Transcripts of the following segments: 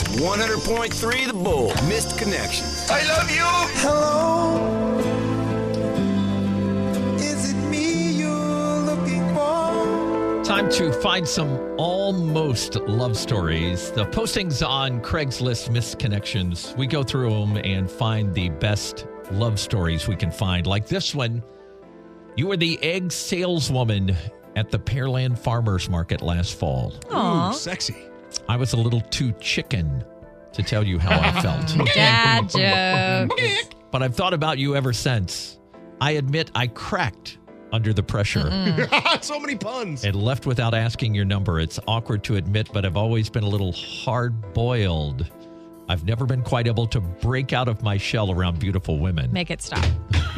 100.3 The Bull. Missed Connections. I love you. Hello, is it me you're looking for? Time to find some almost love stories. The postings on Craigslist Missed Connections. We go through them and find the best love stories we can find. Like this one. You were the egg saleswoman at the Pearland Farmers Market last fall. Aww. Ooh, sexy. I was a little too chicken to tell you how I felt. Dad joke. But I've thought about you ever since. I admit I cracked under the pressure So many puns. and left without asking your number. It's awkward to admit, but I've always been a little hard-boiled. I've never been quite able to break out of my shell around beautiful women. Make it stop.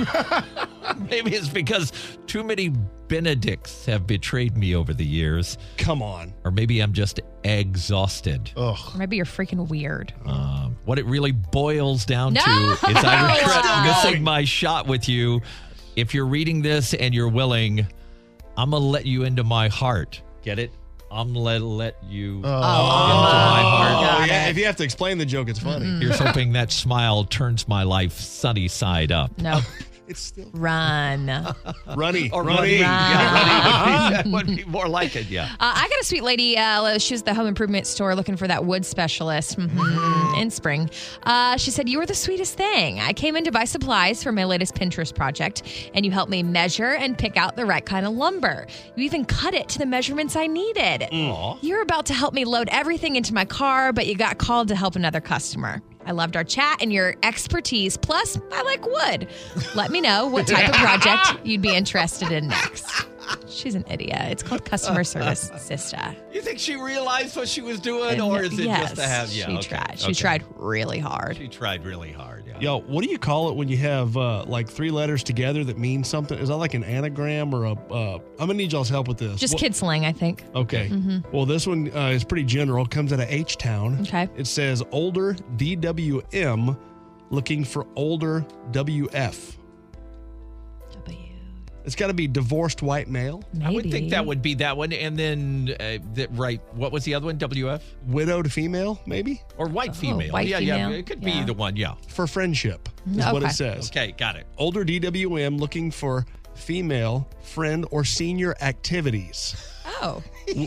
Maybe it's because too many Benedicts have betrayed me over the years. Come on. Or maybe I'm just exhausted. Or maybe you're freaking weird. What it really boils down No! to is I regret Still missing going. my shot with you. If you're reading this and you're willing, I'm going to let you into my heart. Get it? I'm going to let you into my heart. Oh, Got yeah. it. If you have to explain the joke, it's funny. Here's hoping that smile turns my life sunny side up. No. It's still Run. runny. Or runny. Yeah, runny would be more like it, yeah. I got a sweet lady. She was at the home improvement store looking for that wood specialist in spring. She said, "You were the sweetest thing. I came in to buy supplies for my latest Pinterest project, and you helped me measure and pick out the right kind of lumber. You even cut it to the measurements I needed. You were about to help me load everything into my car, but you got called to help another customer. I loved our chat and your expertise. Plus, I like wood. Let me know what type of project you'd be interested in next." She's an idiot. It's called customer service, sister. You think she realized what she was doing, or is it just to have... Yeah, she okay, tried. She okay. tried really hard. She tried really hard, yeah. Yo, what do you call it when you have like three letters together that mean something? Is that like an anagram or a... I'm going to need y'all's help with this. Just What- kid slang, I think. Okay. Well, this one is pretty general. Comes out of H-Town. Okay. It says older DWM looking for older WF. It's got to be divorced white male, Maybe. I would think that would be that one. And then, what was the other one? WF? widowed female, maybe, Or white female. white yeah, female. yeah. It could be Yeah. either one, yeah. for friendship is what Okay. it says. Okay, got it. Older DWM looking for female friend or senior activities. Oh.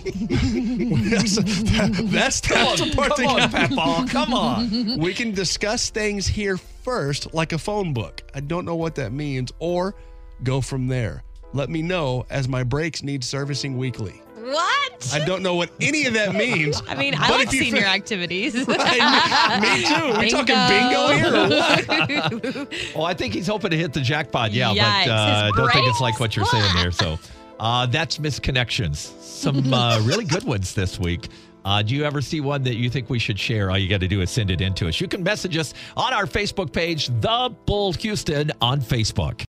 That's the part Come on, Papa. Come on. We can discuss things here first, like a phone book. I don't know what that means, or go from there. Let me know as my brakes need servicing weekly. What? I don't know what any of that means. I mean, I but like if you senior fin- activities. Right, me too. We're talking bingo here. Or what? Well, I think he's hoping to hit the jackpot, yeah. Yikes. But I His don't think it's brakes? like what you're saying there. So that's Misconnections. Some really good ones this week. Do you ever see one that you think we should share? All you got to do is send it in to us. You can message us on our Facebook page, The Bull Houston on Facebook.